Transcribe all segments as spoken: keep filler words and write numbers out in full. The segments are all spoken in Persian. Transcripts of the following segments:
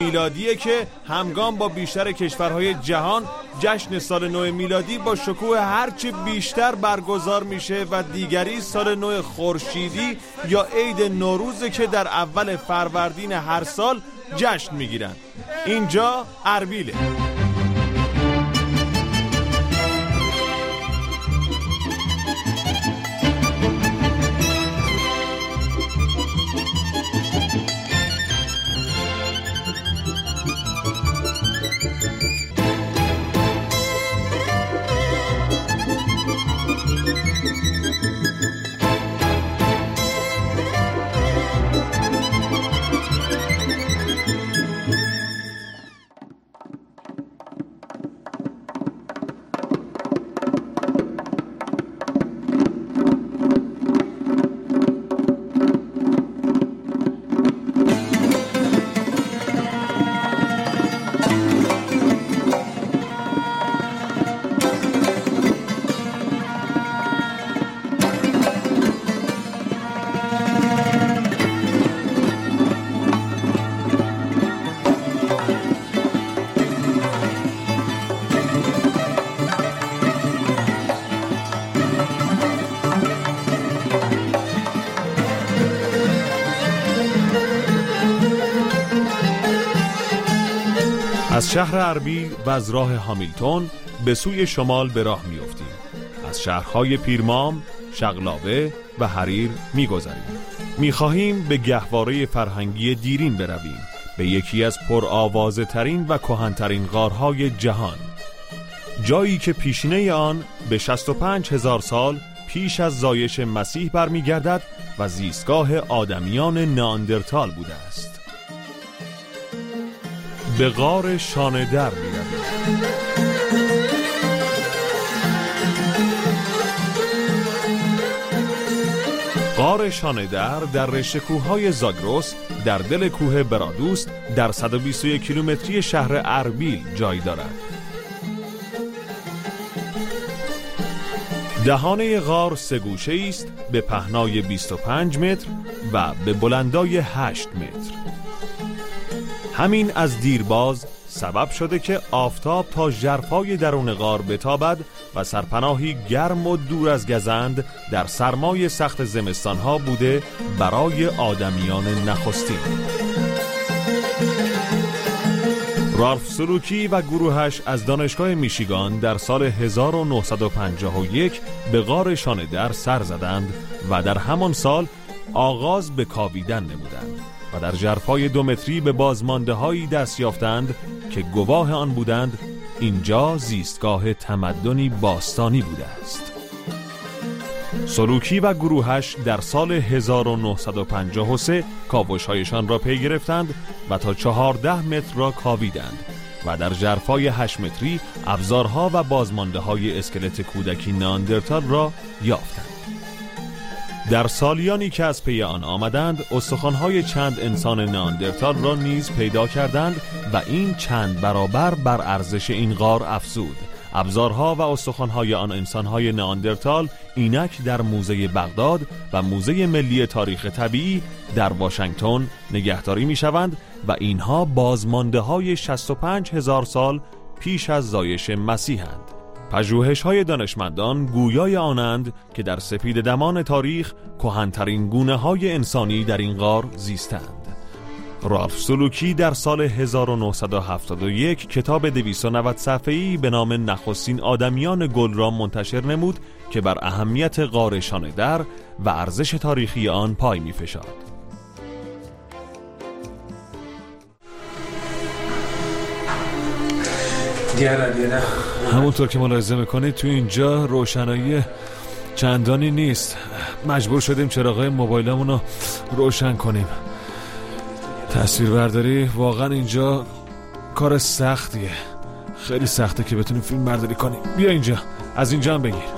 میلادیه که همگام با بیشتر کشورهای جهان جشن سال نو میلادی با شکوه هرچه بیشتر برگزار میشه و دیگری سال نو خورشیدی یا عید نوروز که در اول فروردین هر سال جشن میگیرن. اینجا اربیله. از شهر اربیل و از راه هامیلتون به سوی شمال به راه میافتیم. از شهرهای پیرمام، شغلابه و حریر میگذریم. میخواهیم به گهواره فرهنگی دیرین برویم، به یکی از پرآوازه ترین و کهن‌ترین غارهای جهان، جایی که پیشینه آن به شصت و پنج هزار سال پیش از زایش مسیح برمیگردد و زیستگاه آدمیان نئاندرتال بوده است. به غار شانه در می‌رویم. غار شانه در در رشته کوههای زاگرس در دل کوه برادوست در صد و بیست و یک کیلومتری شهر اربیل جای دارد. دهانه غار سه گوشه است، به پهنای بیست و پنج متر و به بلندای هشت متر. همین از دیرباز سبب شده که آفتاب تا ژرفای درون غار بتابد و سرپناهی گرم و دور از گزند در سرمای سخت زمستانها بوده برای آدمیان نخستین. رالف سلوکی و گروهش از دانشگاه میشیگان در سال هزار و نهصد و پنجاه و یک به غار شانه در سر زدند و در همان سال آغاز به کاویدن نمودند و در ژرفای دو متری به بازمانده هایی دست یافتند که گواه آن بودند اینجا زیستگاه تمدنی باستانی بوده است. سلوکی و گروهش در سال هزار و نهصد و پنجاه و سه کاوش‌هایشان را پی گرفتند و تا چهارده متر را کاویدند و در ژرفای هشت متری ابزارها و بازمانده های اسکلت کودکی نئاندرتال را یافتند. در سالیانی که از پی آن آمدند استخوان‌های چند انسان نئاندرتال را نیز پیدا کردند و این چند برابر بر ارزش این غار افزود. ابزارها و استخوان‌های آن انسان‌های نئاندرتال اینک در موزه بغداد و موزه ملی تاریخ طبیعی در واشنگتن نگهداری می‌شوند و اینها بازمانده‌های شصت و پنج هزار سال پیش از زایش مسیحند. پژوهش‌های دانشمندان گویای آنند که در سپید دمان تاریخ کهن‌ترین گونه‌های انسانی در این غار زیستند. رالف سلوکی در سال هزار و نهصد و هفتاد و یک کتاب دویست و نود صفحه‌ای به نام نخستین آدمیان گل را منتشر نمود که بر اهمیت غار شانه در و ارزش تاریخی آن پای می‌فشارد. همونطور که ملاحظه میکنید تو اینجا روشنایی چندانی نیست. مجبور شدیم چراغای موبایلمون رو روشن کنیم. تصویربرداری واقعا اینجا کار سختیه. خیلی سخته که بتونیم فیلم برداری کنیم. بیا اینجا، از اینجا هم بگیر.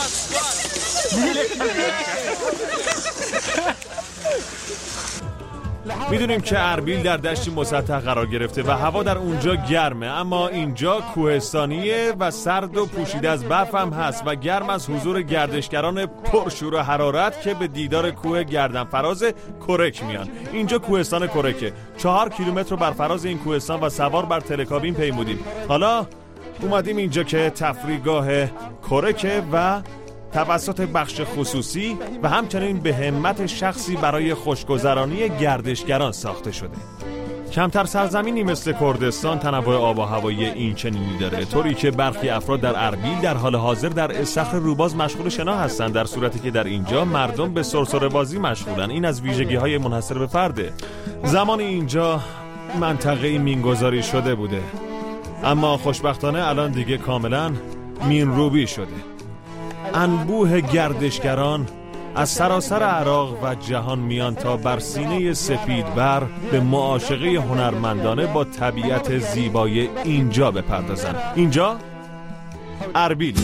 میدونیم که اربیل در دشتی مسطح قرار گرفته و هوا در اونجا گرمه، اما اینجا کوهستانیه و سرد و پوشیده از برف هم هست و گرم از حضور گردشگران پرشور و حرارت که به دیدار کوه گردن فراز کرک میان. اینجا کوهستان کرکه. چهار کیلومتر رو بر فراز این کوهستان و سوار بر تلکابین پیمودیم. حالا اومدیم اینجا که تفریحگاه کرکه و توسط بخش خصوصی و همچنین به همت شخصی برای خوشگذرانی گردشگران ساخته شده. کمتر سرزمینی مثل کردستان تنوع آب و هوایی این چنینی داره، طوری که برخی افراد در اربیل در حال حاضر در استخر روباز مشغول شنا هستند، در صورتی که در اینجا مردم به سرسره بازی مشغولن. این از ویژگی‌های منحصر به فرده. زمان اینجا منطقه‌ای مینگذاری شده بوده، اما خوشبختانه الان دیگه کاملا مینروبی شده. انبوه گردشگران از سراسر عراق و جهان میان تا بر سینه سپید بر به معاشقه هنرمندانه با طبیعت زیبای اینجا بپردازن. اینجا اربیل.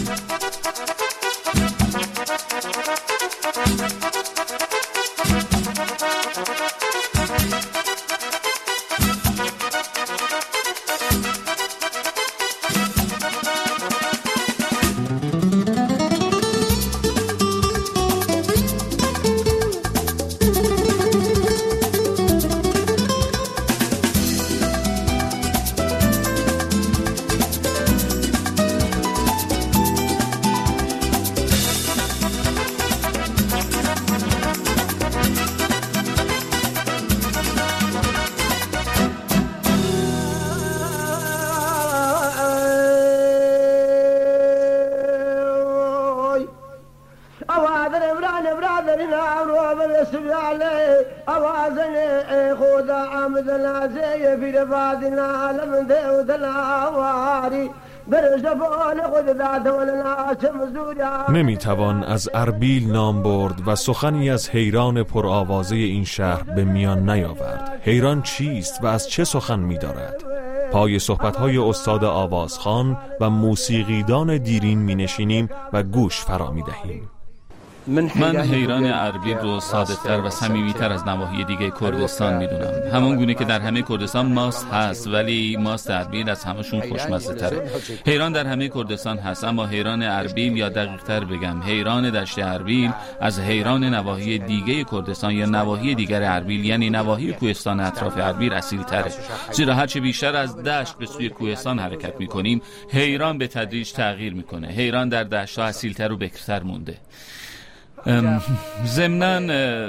نمیتوان از اربیل نام برد و سخنی از حیران پرآوازه این شهر به میان نیاورد. حیران چیست و از چه سخن می‌دارد؟ پای صحبت‌های استاد آوازخوان و موسیقیدان دیرین می‌نشینیم و گوش فرا می‌دهیم. من حیران اربیل رو صادق‌تر و صمیمی‌تر از نواحی دیگه کردستان میدونم. همون گونه که در همه کردستان ماست هست، ولی ماست اربیل از همشون خوشمزه تره. حیران در همه کردستان هست، اما حیران اربیل، یا دقیق‌تر بگم حیران دشت اربیل، از حیران نواحی دیگه کردستان یا نواحی دیگر اربیل، یعنی نواحی کوهستان اطراف اربیل اصیل‌تره. زیرا هرچه بیشتر از دشت به سوی کوهستان حرکت می‌کنیم، حیران به تدریج تغییر می‌کنه. حیران در دشت‌ها اصیل‌تر و بکرتر مونده. ضمناً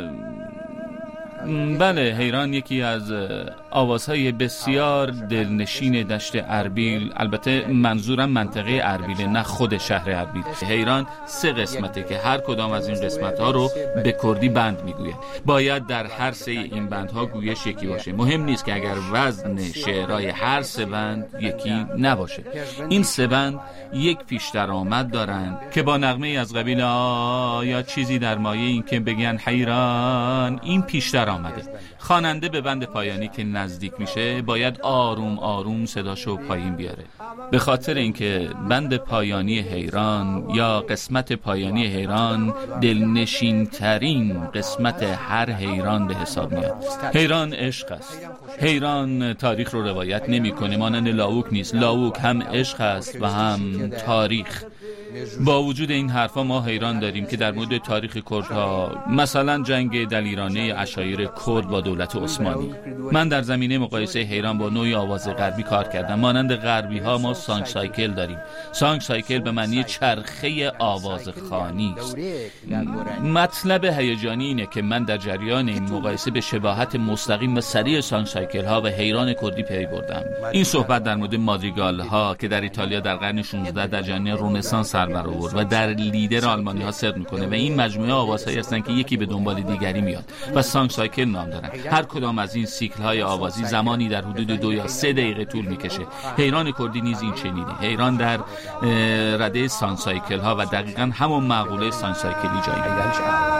بله، حیران یکی از آوازهای بسیار دلنشین دشت اربیل، البته منظورم منطقه اربیل نه خود شهر اربیل. حیران سه قسمته که هر کدام از این قسمت‌ها رو به کردی بند میگویه. باید در هر سه این بندها گویش یکی باشه. مهم نیست که اگر وزن شعرهای هر سه بند یکی نباشه. این سه بند یک پیش درآمد دارند که با نغمه از قبیل آیا چیزی در مایه این که بگن حیران، این پیش در آمده. خواننده به بند پایانی که نزدیک میشه باید آروم آروم صداشو پایین بیاره. به خاطر اینکه بند پایانی حیران یا قسمت پایانی حیران دلنشین ترین قسمت هر حیران به حساب میاد. حیران عشق است. حیران تاریخ رو روایت نمیکنه، مانند لاوک نیست. لاوک هم عشق است و هم تاریخ. با وجود این حرفا ما حیران داریم که در مورد تاریخ کردها، مثلا جنگ دلیرانه عشایر کرد با دولت عثمانی، من در زمینه مقایسه حیران با نوعی آواز غربی کار کردم. مانند غربی ها ما سانگ سایکل داریم. سانگ سایکل به معنی چرخه آوازخوانی است. مطلب هیجانی اینه که من در جریان این مقایسه به شباهت مستقیم و سریع سانگ سایکل ها و حیران کردی پی بردم. این صحبت در مورد مادریگال ها که در ایتالیا در قرن شانزدهم در جریان رنسانس سر برآورد و در لیدر آلمانی ها صدق میکنه و این مجموعه آوازهایی هستن که یکی به دنبال دیگری میاد و سانگ سایکل نام دارن. هر کدام از این سیکل های آوازی زمانی در حدود دو یا سه دقیقه طول میکشه. حیران کردی نیز این چنینه. حیران در رده سانگ سایکل ها و دقیقاً همون مقوله سانگ سایکلی جای میگیره.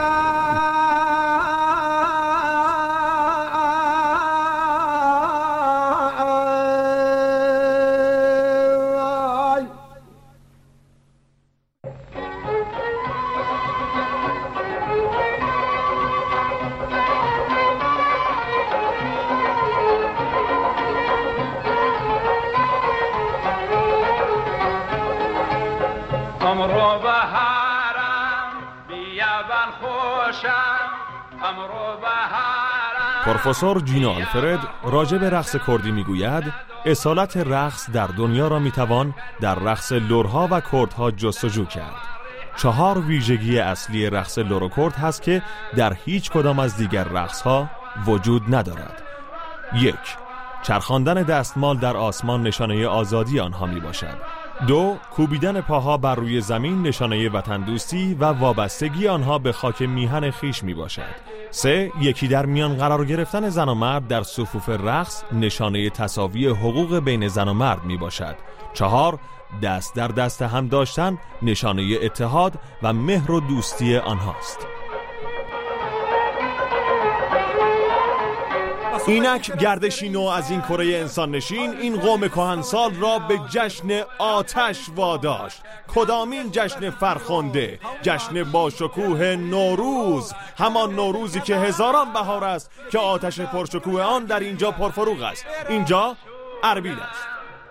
امرو بهارم بیابان خوشم امرو بهارم. پروفسور جینا آلفرد راجع به رقص کردی میگوید اصالت رقص در دنیا را میتوان در رقص لرها و کردها جستجو کرد. چهار ویژگی اصلی رقص لر و کرد هست که در هیچ کدام از دیگر رقصها وجود ندارد. یک، چرخاندن دستمال در آسمان نشانه آزادی آنها می باشد. دو، کوبیدن پاها بر روی زمین نشانه وطن دوستی و وابستگی آنها به خاک میهن خیش می باشد. سه، یکی در میان قرار گرفتن زن و مرد در صفوف رقص نشانه تساوی حقوق بین زن و مرد می باشد. چهار، دست در دست هم داشتن نشانه اتحاد و مهر و دوستی آنهاست. اینک گردشی نو از این کره انسان نشین این قوم کهنسال را به جشن آتش واداشت. کدامین جشن فرخنده؟ جشن با شکوه نوروز، همان نوروزی که هزاران بهار است که آتش پرشکوه آن در اینجا پرفروغ است. اینجا اربیل است.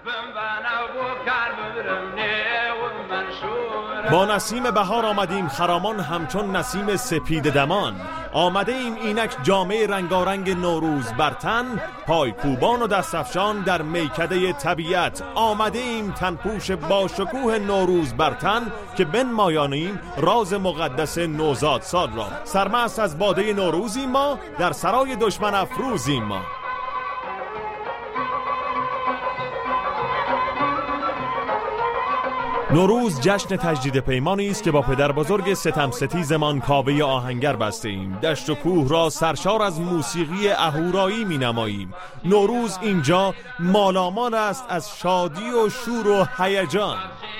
با نسیم بهار آمدیم خرامان همچون نسیم سپید دمان. آمده ایم اینک جامعه رنگارنگ نوروز بر تن، پای کوبان و دستفشان در میکده طبیعت. آمده ایم تنپوش با شکوه نوروز بر تن که بنمایانیم راز مقدس نوزاد سال را. سرمست از باده نوروزیم ما، در سرای دشمن افروزیم ما. نوروز جشن تجدید پیمانی است که با پدر بزرگ ستم ستیزمان کاوه آهنگر بسته ایم. دشت و کوه را سرشار از موسیقی اهورایی می نماییم. نوروز اینجا مالامال است از شادی و شور و هیجان.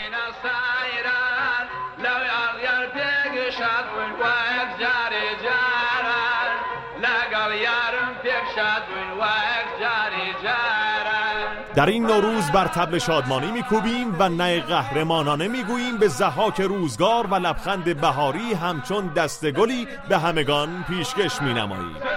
در این نوروز بر طبل شادمانی میکوبیم و نه قهرمانانه میگوییم به ضحاک روزگار و لبخند بهاری همچون دستگلی به همگان پیشکش مینماییم.